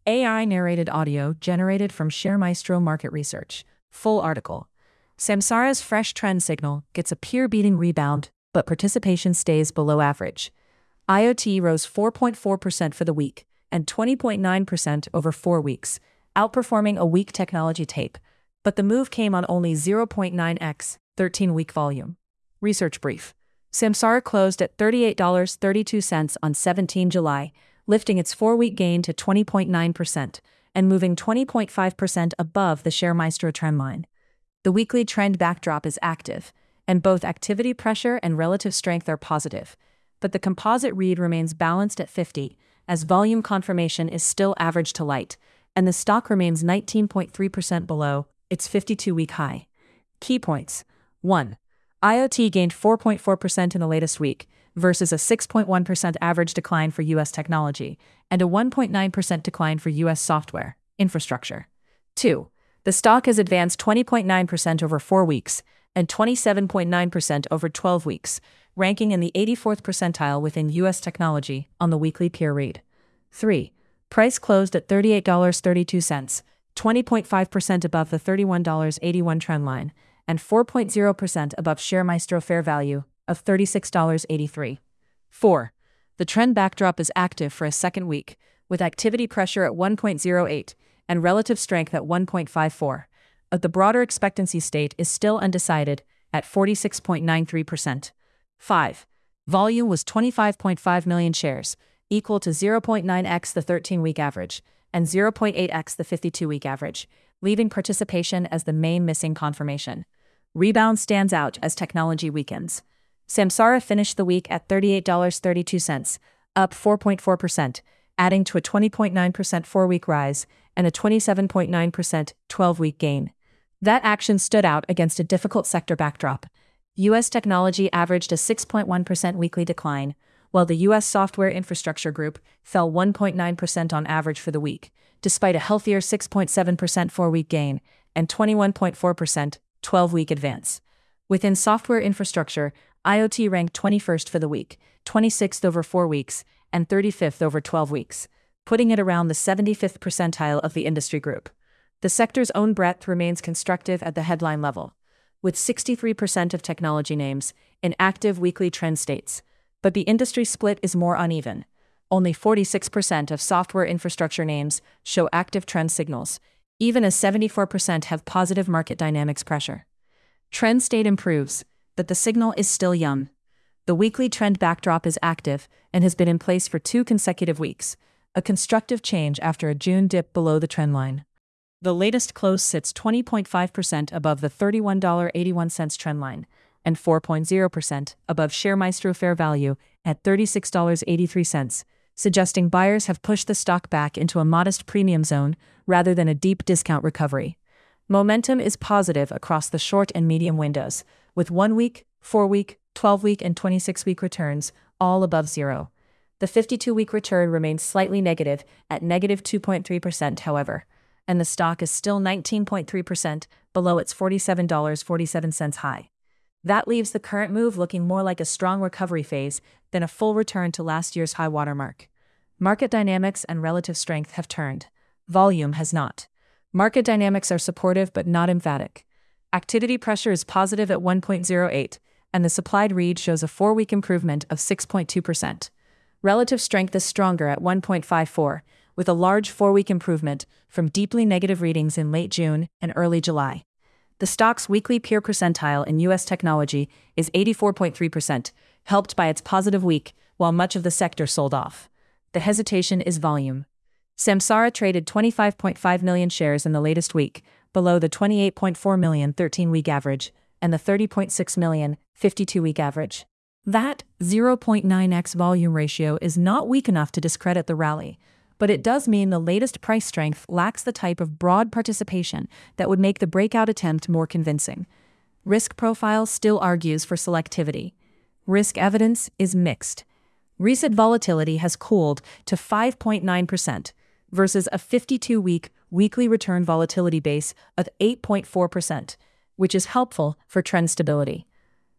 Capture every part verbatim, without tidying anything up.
A I-narrated audio generated from ShareMaestro Market Research. Full article. Samsara's fresh trend signal gets a peer-beating rebound, but participation stays below average. I O T rose four point four percent for the week and twenty point nine percent over four weeks, outperforming a weak technology tape, but the move came on only zero point nine x thirteen-week volume. Research brief. Samsara closed at thirty-eight dollars and thirty-two cents on the seventeenth of July, lifting its four-week gain to twenty point nine percent and moving twenty point five percent above the ShareMaestro trendline. The weekly trend backdrop is active, and both activity pressure and relative strength are positive, but the composite read remains balanced at fifty, as volume confirmation is still average to light, and the stock remains nineteen point three percent below its fifty-two-week high. Key points. one. I O T gained four point four percent in the latest week, versus a six point one percent average decline for U S technology, and a one point nine percent decline for U S software infrastructure. two. The stock has advanced twenty point nine percent over four weeks, and twenty-seven point nine percent over twelve weeks, ranking in the eighty-fourth percentile within U S technology on the weekly peer read. three. Price closed at thirty-eight dollars and thirty-two cents, twenty point five percent above the thirty-one dollars and eighty-one cents trendline, and four point zero percent above ShareMaestro fair value of thirty-six dollars and eighty-three cents. four. The trend backdrop is active for a second week, with activity pressure at one point zero eight and relative strength at one point five four. But the broader expectancy state is still undecided at forty-six point nine three percent. five. Volume was twenty-five point five million shares, equal to zero point nine x the thirteen-week average and zero point eight x the fifty-two-week average, leaving participation as the main missing confirmation. Rebound stands out as technology weakens. Samsara finished the week at thirty-eight dollars and thirty-two cents, up four point four percent, adding to a twenty point nine percent four-week rise and a twenty-seven point nine percent twelve-week gain. That action stood out against a difficult sector backdrop. U S technology averaged a six point one percent weekly decline, while the U S software infrastructure group fell one point nine percent on average for the week, despite a healthier six point seven percent four-week gain and twenty-one point four percent twelve-week advance. Within software infrastructure, I O T ranked twenty-first for the week, twenty-sixth over four weeks, and thirty-fifth over twelve weeks, putting it around the seventy-fifth percentile of the industry group. The sector's own breadth remains constructive at the headline level, with sixty-three percent of technology names in active weekly trend states, but the industry split is more uneven. Only forty-six percent of software infrastructure names show active trend signals, even as seventy-four percent have positive market dynamics pressure. Trend state improves, but the signal is still young. The weekly trend backdrop is active and has been in place for two consecutive weeks, a constructive change after a June dip below the trend line. The latest close sits twenty point five percent above the thirty-one dollars and eighty-one cents trendline and four point zero percent above ShareMaestro fair value at thirty-six dollars and eighty-three cents, suggesting buyers have pushed the stock back into a modest premium zone rather than a deep discount recovery. Momentum is positive across the short and medium windows, with one-week, four-week, twelve-week, and twenty-six-week returns all above zero. The fifty-two-week return remains slightly negative at negative two point three percent, however, and the stock is still nineteen point three percent below its forty-seven dollars and forty-seven cents high. That leaves the current move looking more like a strong recovery phase than a full return to last year's high watermark. Market dynamics and relative strength have turned. Volume has not. Market dynamics are supportive but not emphatic. Activity pressure is positive at one point zero eight, and the supplied read shows a four-week improvement of six point two percent. Relative strength is stronger at one point five four, with a large four-week improvement from deeply negative readings in late June and early July. The stock's weekly peer percentile in U S technology is eighty-four point three percent, helped by its positive week, while much of the sector sold off. The hesitation is volume. Samsara traded twenty-five point five million shares in the latest week, below the twenty-eight point four million thirteen-week average and the thirty point six million fifty-two-week average. That zero point nine x volume ratio is not weak enough to discredit the rally, but it does mean the latest price strength lacks the type of broad participation that would make the breakout attempt more convincing. Risk profile still argues for selectivity. Risk evidence is mixed. Recent volatility has cooled to five point nine percent versus a fifty-two-week weekly return volatility base of eight point four percent, which is helpful for trend stability.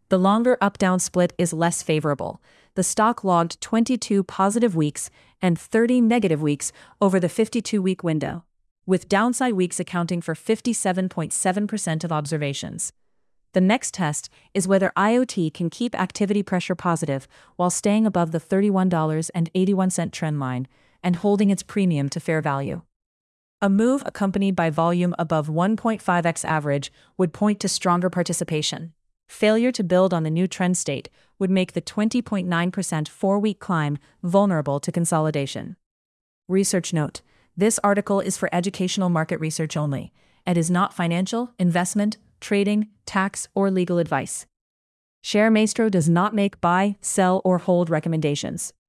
The longer up-down split is less favorable. The stock logged twenty-two positive weeks and thirty negative weeks over the fifty-two-week window, with downside weeks accounting for fifty-seven point seven percent of observations. The next test is whether I O T can keep activity pressure positive while staying above the thirty-one dollars and eighty-one cents trend line and holding its premium to fair value. A move accompanied by volume above one point five x average would point to stronger participation. Failure to build on the new trend state would make the twenty point nine percent four-week climb vulnerable to consolidation. Research note: this article is for educational market research only and is not financial, investment, trading, tax, or legal advice. ShareMaestro does not make buy, sell, or hold recommendations.